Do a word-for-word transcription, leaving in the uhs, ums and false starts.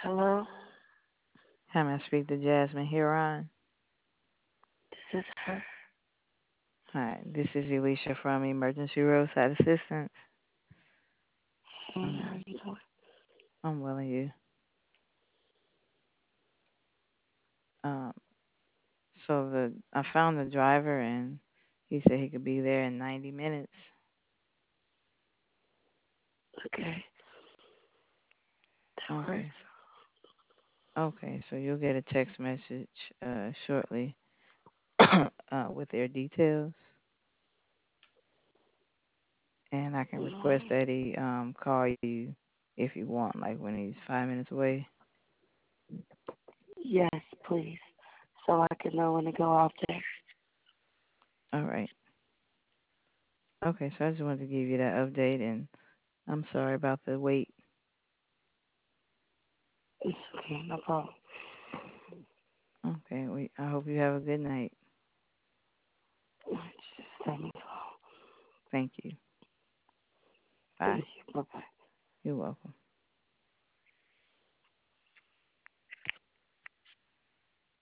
Hello, Hi, may I speak to Jasmine Huron? this is her. Hi, this is Elisha from Emergency Roadside Assistance. Hey, how Um, you doing? I'm willing you. Um, so the I found the driver and he said he could be there in ninety minutes. Okay, that works. Okay. Okay, so you'll get a text message uh, shortly uh, with their details, and I can request Mm, that he um, call you if you want, like when he's five minutes away. yes, please, so I can know when to go out there. All right. Okay, so I just wanted to give you that update, and I'm sorry about the wait. It's okay, no problem. Okay, we. I hope you have a good night. Just stay me alone. Thank you. Thank Bye. you. Bye bye. You're welcome.